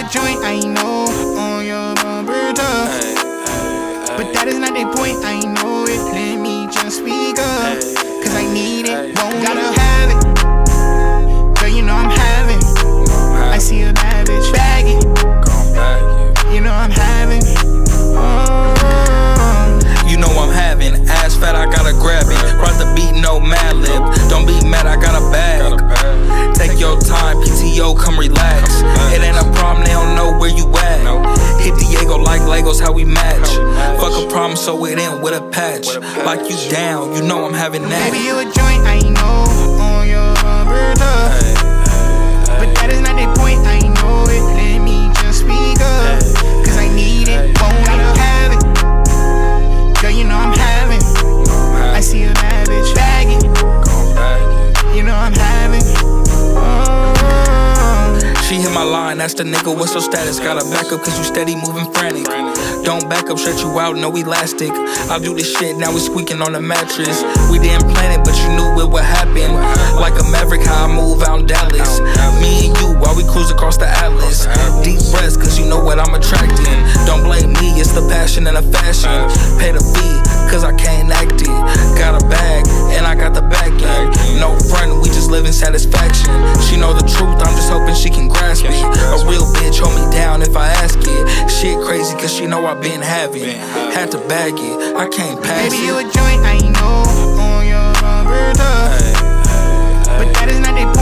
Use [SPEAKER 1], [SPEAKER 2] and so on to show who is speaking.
[SPEAKER 1] joint, I know, on your bumper top. But that is not the point, I know it. Let me just speak up, cause I need it, won't gotta have it. Girl, you know I'm having. I see a bad bitch, bag it. You know I'm having.
[SPEAKER 2] You know I'm having. Ass fat, I gotta grab it. Brought the beat, no mad lib. Don't be mad, I got a bag. Take your time, PTO, come relax. It ain't a problem, they don't know where you at. Hit Diego like Legos, how we match. Fuck a problem, so it end with a patch. Like you down, you know I'm having that.
[SPEAKER 1] Baby, you a joint, I know, on your bumper top. But that is not the point, I know it. Let me just speak up, cause I need it, won't gotta have it. Girl, you know I'm having. I see a bad bitch, bag it. You know I'm having.
[SPEAKER 2] She hit my line, that's the nigga, what's your status? Gotta back up cause you steady moving frantic. Don't back up, shut you out, no elastic. I'll do this shit, now we squeaking on the mattress. We didn't plan it, but you knew it would happen. Like a maverick, how I move out in Dallas. Me and you, while we cruise across the Atlas. Deep breaths, cause you know what I'm attracting. Don't blame me, it's the passion and the fashion. Pay the fee, cause I can't act it. Got a bag, and I got the back end. No front, we just live in satisfaction. She know the truth, I'm just hoping she can grasp it. A real bitch hold me down if I ask it. Shit crazy cause she know I been having. Had to bag it, I can't pass
[SPEAKER 1] Baby,
[SPEAKER 2] it.
[SPEAKER 1] you a joint, I know, on your bumper top. But that is not the